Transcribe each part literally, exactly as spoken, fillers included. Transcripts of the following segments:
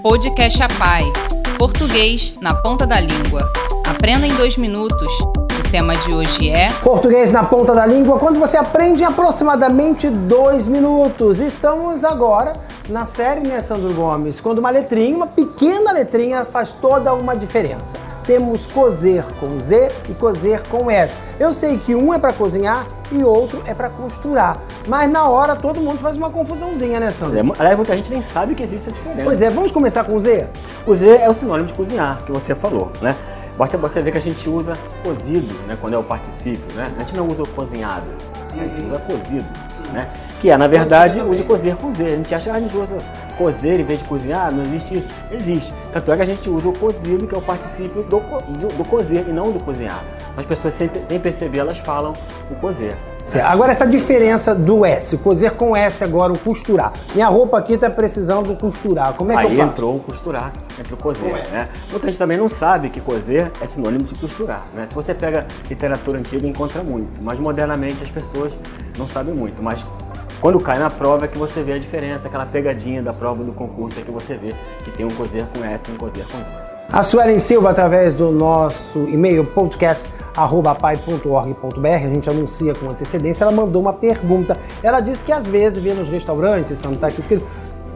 Podcast Apai. Português na ponta da língua. Aprenda em dois minutos. O tema de hoje é... Português na ponta da língua, quando você aprende em aproximadamente dois minutos. Estamos agora na série, né, Sandro Gomes? Quando uma letrinha, uma pequena letrinha faz toda uma diferença. Temos cozer com Z e cozer com S. Eu sei que um é para cozinhar e outro é para costurar. Mas na hora todo mundo faz uma confusãozinha, né, Sandro? Aliás, muita gente nem sabe que existe a diferença. Pois é, vamos começar com o Z? O Z é o sinônimo de cozinhar, que você falou, né? Basta você ver que a gente usa cozido, né, quando é o particípio, né? A gente não usa o cozinhado, a gente usa cozido, né? Que é, na verdade, o de cozer com Z. A gente acha que a gente usa cozer em vez de cozinhar, não existe isso. Existe. Tanto é que a gente usa o cozido, que é o particípio do, do, do cozer e não do cozinhar. As pessoas, sem, sem perceber, elas falam o cozer. Certo. Agora essa diferença do S, cozer com S agora, o costurar. Minha roupa aqui tá precisando costurar, como é que Aí eu faço? entrou o costurar, entrou o cozer, né? Muita gente também não sabe que cozer é sinônimo de costurar, né? Se você pega literatura antiga, encontra muito, mas modernamente as pessoas não sabem muito, mas quando cai na prova é que você vê a diferença, aquela pegadinha da prova do concurso é que você vê que tem um cozer com S e um cozer com Z. A Suelen Silva, através do nosso e-mail podcast arroba apai ponto org ponto br, a gente anuncia com antecedência, ela mandou uma pergunta. Ela disse que às vezes vê nos restaurantes, Sandro, tá aqui escrito,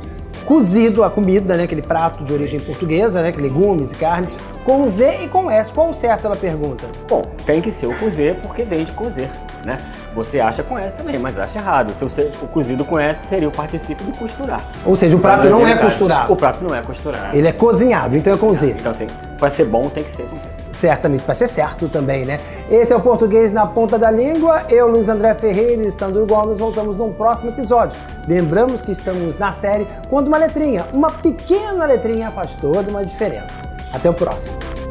cozido a comida, né, aquele prato de origem portuguesa, né, que legumes e carnes, com Z e com S. Qual o certo, ela pergunta? Bom, tem que ser o cozer porque vem de cozer, né? Você acha com S também, mas acha errado. Se você, o cozido com S seria o particípio de costurar. Ou seja, o prato não é costurado. O prato não é costurado. Ele é cozinhado, então é com Z. Então, assim, para ser bom tem que ser com Z. Certamente, para ser certo também, né? Esse é o Português na Ponta da Língua. Eu, Luiz André Ferreira e Sandro Gomes, voltamos num próximo episódio. Lembramos que estamos na série Quando uma letrinha, uma pequena letrinha faz toda uma diferença. Até o próximo.